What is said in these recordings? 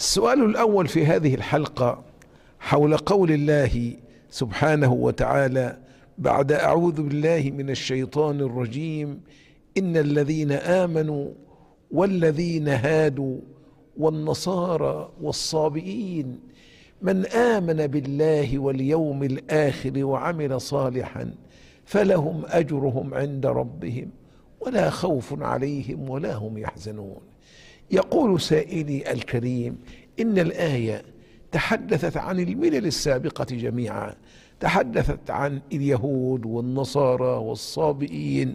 السؤال الأول في هذه الحلقة حول قول الله سبحانه وتعالى بعد أعوذ بالله من الشيطان الرجيم: إن الذين آمنوا والذين هادوا والنصارى والصابئين من آمن بالله واليوم الآخر وعمل صالحا فلهم أجرهم عند ربهم ولا خوف عليهم ولا هم يحزنون. يقول سائلي الكريم إن الآية تحدثت عن الملل السابقة جميعا، تحدثت عن اليهود والنصارى والصابئين،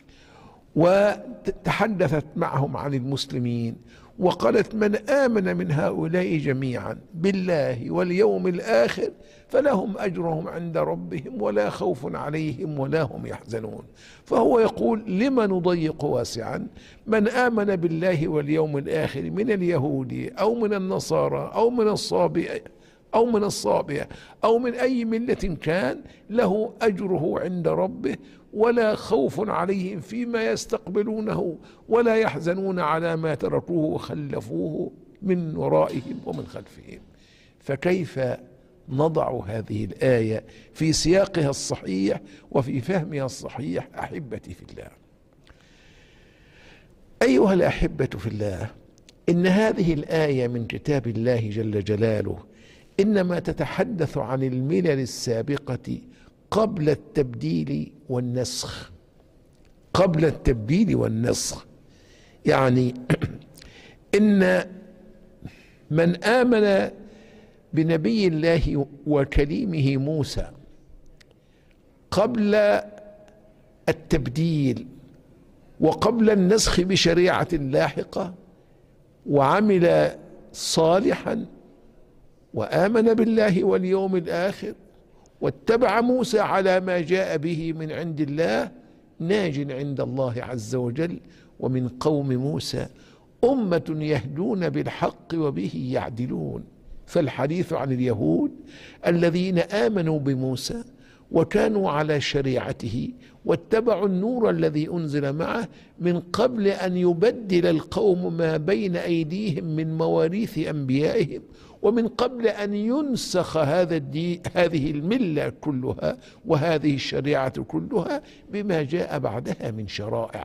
وتحدثت معهم عن المسلمين، وقالت من آمن من هؤلاء جميعا بالله واليوم الآخر فلهم أجرهم عند ربهم ولا خوف عليهم ولا هم يحزنون. فهو يقول لما نضيق واسعا؟ من آمن بالله واليوم الآخر من اليهود أو من النصارى أو من الصابئة أو من أي ملة كان له أجره عند ربه ولا خوف عليهم فيما يستقبلونه ولا يحزنون على ما تركوه وخلفوه من ورائهم ومن خلفهم. فكيف نضع هذه الآية في سياقها الصحيح وفي فهمها الصحيح؟ أحبتي في الله، أيها الأحبة في الله، إن هذه الآية من كتاب الله جل جلاله إنما تتحدث عن الملل السابقة قبل التبديل والنسخ. قبل التبديل والنسخ يعني إن من آمن بنبي الله وكليمه موسى قبل التبديل وقبل النسخ بشريعة لاحقة وعمل صالحا وآمن بالله واليوم الآخر واتبع موسى على ما جاء به من عند الله ناج عند الله عز وجل. ومن قوم موسى أمة يهدون بالحق وبه يعدلون. فالحديث عن اليهود الذين آمنوا بموسى وكانوا على شريعته واتبعوا النور الذي أنزل معه من قبل أن يبدل القوم ما بين أيديهم من مواريث أنبيائهم ومن قبل أن ينسخ هذه الملة كلها وهذه الشريعة كلها بما جاء بعدها من شرائع.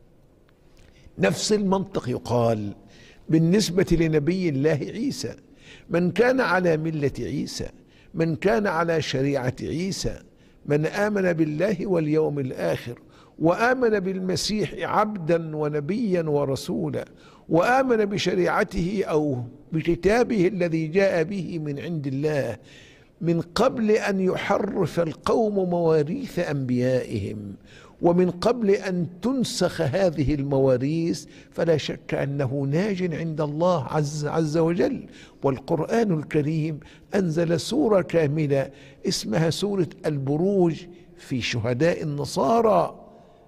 نفس المنطق يقال بالنسبة لنبي الله عيسى: من كان على ملة عيسى، من كان على شريعة عيسى، من آمن بالله واليوم الآخر وآمن بالمسيح عبدا ونبيا ورسولا وآمن بشريعته أو بكتابه الذي جاء به من عند الله من قبل أن يحرف القوم مواريث أنبيائهم ومن قبل أن تنسخ هذه المواريث، فلا شك أنه ناج عند الله عز وجل. والقرآن الكريم أنزل سورة كاملة اسمها سورة البروج في شهداء النصارى: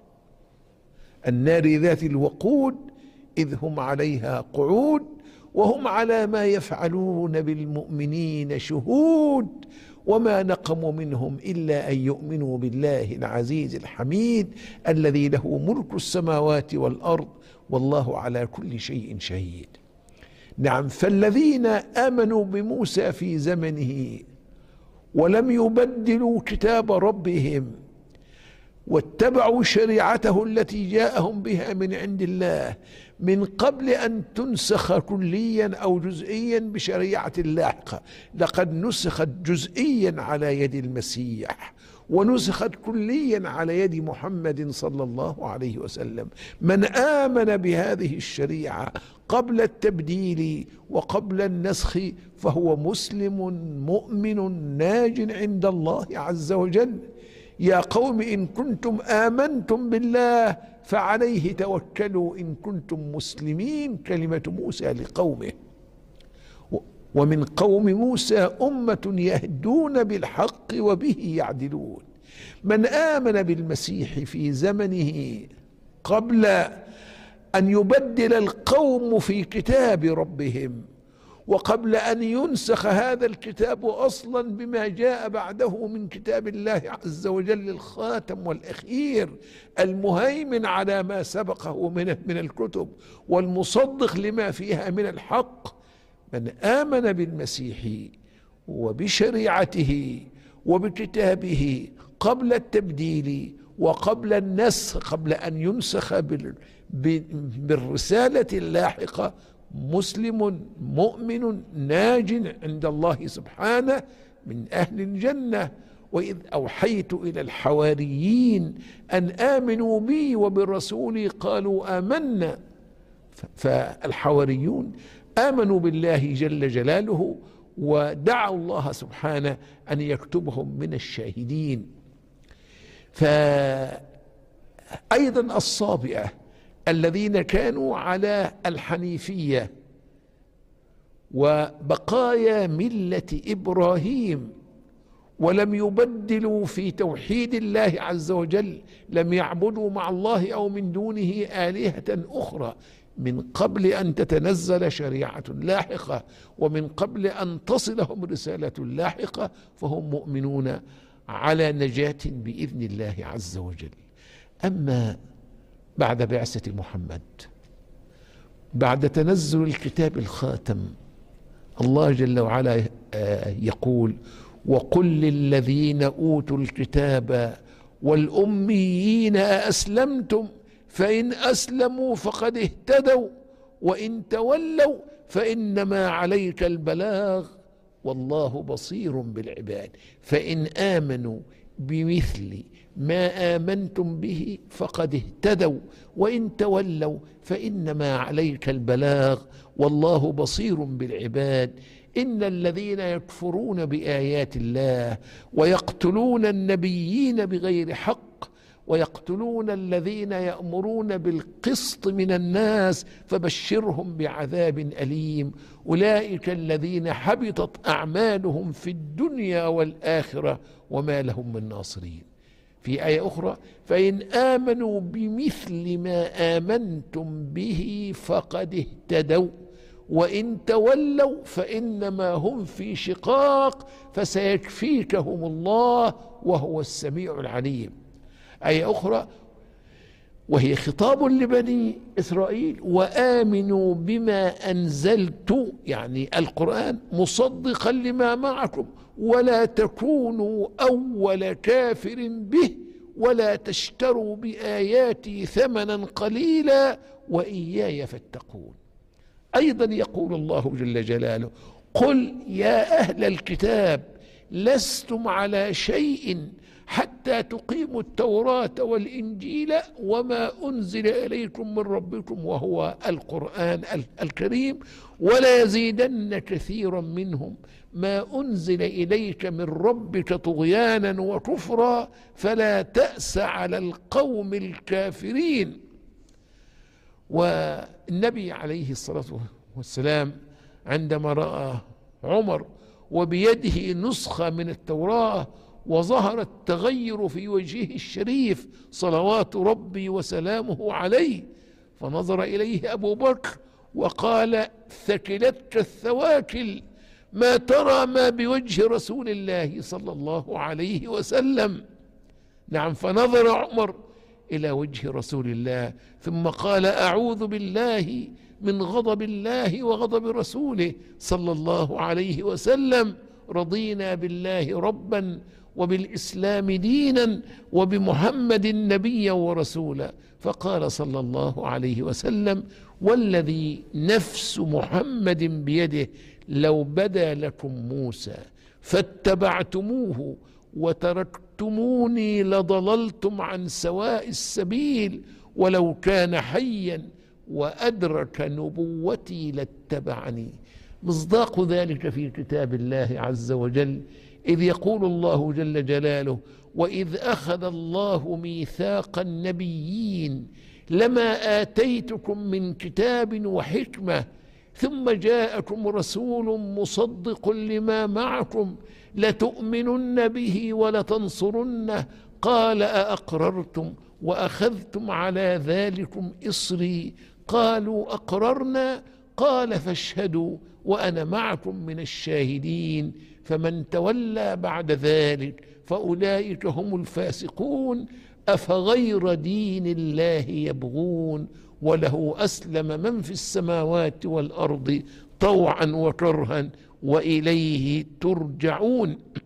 النار ذات الوقود إذ هم عليها قعود وهم على ما يفعلون بالمؤمنين شهود وما نقموا منهم إلا أن يؤمنوا بالله العزيز الحميد الذي له ملك السماوات والأرض والله على كل شيء شهيد. نعم، فالذين آمنوا بموسى في زمنه ولم يبدلوا كتاب ربهم واتبعوا شريعته التي جاءهم بها من عند الله من قبل أن تنسخ كليا أو جزئيا بشريعة لاحقة. لقد نسخت جزئيا على يد المسيح ونسخت كليا على يد محمد صلى الله عليه وسلم. من آمن بهذه الشريعة قبل التبديل وقبل النسخ فهو مسلم مؤمن ناج عند الله عز وجل. يا قوم إن كنتم آمنتم بالله فعليه توكلوا إن كنتم مسلمين، كلمة موسى لقومه. ومن قوم موسى أمة يهدون بالحق وبه يعدلون. من آمن بالمسيح في زمنه قبل أن يبدل القوم في كتاب ربهم وقبل أن ينسخ هذا الكتاب أصلا بما جاء بعده من كتاب الله عز وجل الخاتم والأخير المهيمن على ما سبقه من الكتب والمصدق لما فيها من الحق، من آمن بالمسيح وبشريعته وبكتابه قبل التبديل وقبل النسخ، قبل أن ينسخ بالرسالة اللاحقة، مسلم مؤمن ناج عند الله سبحانه من أهل الجنة. وإذ أوحيت إلى الحواريين أن آمنوا بي وبرسولي قالوا آمنا. فالحواريون آمنوا بالله جل جلاله ودعوا الله سبحانه أن يكتبهم من الشاهدين. فأيضا الصابئة الذين كانوا على الحنيفية وبقايا ملة إبراهيم ولم يبدلوا في توحيد الله عز وجل، لم يعبدوا مع الله أو من دونه آلهة أخرى من قبل أن تتنزل شريعة لاحقة ومن قبل أن تصلهم رسالة لاحقة، فهم مؤمنون على نجاة بإذن الله عز وجل. أما بعد بعثة محمد، بعد تنزل الكتاب الخاتم، الله جل وعلا يقول: وقل للذين أوتوا الكتاب والأميين أأسلمتم فإن أسلموا فقد اهتدوا وإن تولوا فإنما عليك البلاغ والله بصير بالعباد. فإن آمنوا بمثل ما آمنتم به فقد اهتدوا وإن تولوا فإنما عليك البلاغ والله بصير بالعباد. إن الذين يكفرون بآيات الله ويقتلون النبيين بغير حق ويقتلون الذين يأمرون بالقسط من الناس فبشرهم بعذاب أليم، أولئك الذين حبطت أعمالهم في الدنيا والآخرة وما لهم من ناصرين. في آية أخرى: فإن آمنوا بمثل ما آمنتم به فقد اهتدوا وإن تولوا فإنما هم في شقاق فسيكفيكهم الله وهو السميع العليم. آية أخرى وهي خطاب لبني إسرائيل: وآمنوا بما أنزلت، يعني القرآن، مصدقا لما معكم ولا تكونوا أول كافر به ولا تشتروا بآياتي ثمنا قليلا وإياي فاتقون. أيضا يقول الله جل جلاله: قل يا أهل الكتاب لستم على شيء حتى تقيموا التوراة والإنجيل وما أنزل إليكم من ربكم وهو القرآن الكريم ولا يزيدن كثيرا منهم ما أنزل إليك من ربك طغيانا وكفرا فلا تأس على القوم الكافرين. والنبي عليه الصلاة والسلام عندما رأى عمر وبيده نسخة من التوراة وظهر التغير في وجهه الشريف صلوات ربي وسلامه عليه، فنظر إليه أبو بكر وقال: ثكلتك الثواكل، ما ترى ما بوجه رسول الله صلى الله عليه وسلم. نعم، فنظر عمر إلى وجه رسول الله ثم قال: أعوذ بالله من غضب الله وغضب رسوله صلى الله عليه وسلم، رضينا بالله ربا وبالإسلام دينا وبمحمد نبيا ورسولا. فقال صلى الله عليه وسلم: والذي نفس محمد بيده لو بدا لكم موسى فاتبعتموه وتركتموني لضللتم عن سواء السبيل ولو كان حيا وأدرك نبوتي لاتبعني. مصداق ذلك في كتاب الله عز وجل، إذ يقول الله جل جلاله: وإذ أخذ الله ميثاق النبيين لما آتيتكم من كتاب وحكمة ثم جاءكم رسول مصدق لما معكم لتؤمنن به ولتنصرنه قال: أأقررتم وأخذتم على ذلكم إصري؟ قالوا: أقررنا. قال: فاشهدوا وأنا معكم من الشاهدين. فمن تولى بعد ذلك فأولئك هم الفاسقون. أفغير دين الله يبغون وله أسلم من في السماوات والأرض طوعا وكرها وإليه ترجعون.